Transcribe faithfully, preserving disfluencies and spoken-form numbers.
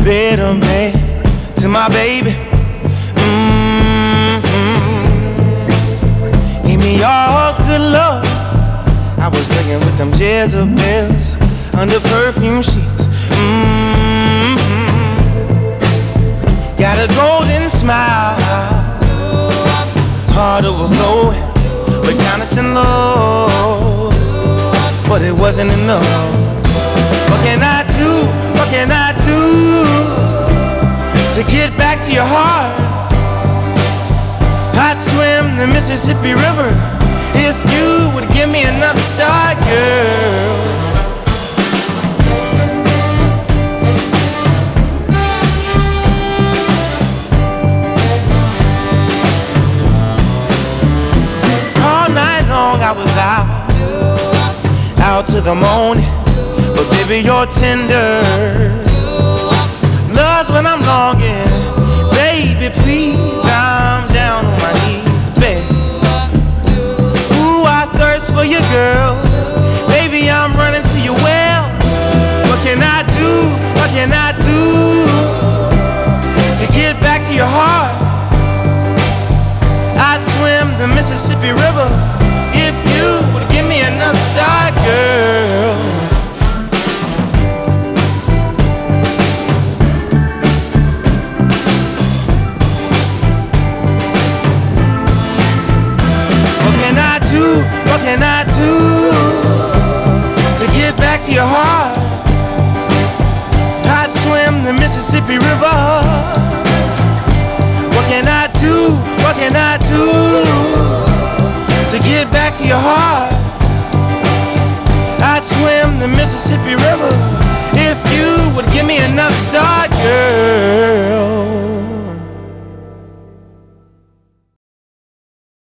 better man to my baby. Mm-hmm. Give me all good love. I was laying with them Jezebels under perfume sheets. Mm-hmm. Got a golden smile, heart overflowing, but kindness and love, but it wasn't enough. What can I do? What can I do to get back to your heart? I'd swim the Mississippi River if you would give me another start, girl. All night long I was out, out to the morning, but baby you're tender. Love's when I'm longing, baby please, I'm down on my knees, baby. Ooh, I thirst for you, girl. Baby, I'm running to your well. What can I do? What can I do to get back to your heart? I'd swim the Mississippi River if you would give me another start, girl. What can I do to get back to your heart? I'd swim the Mississippi River. What can I do? What can I do to get back to your heart? I'd swim the Mississippi River if you would give me another start, girl.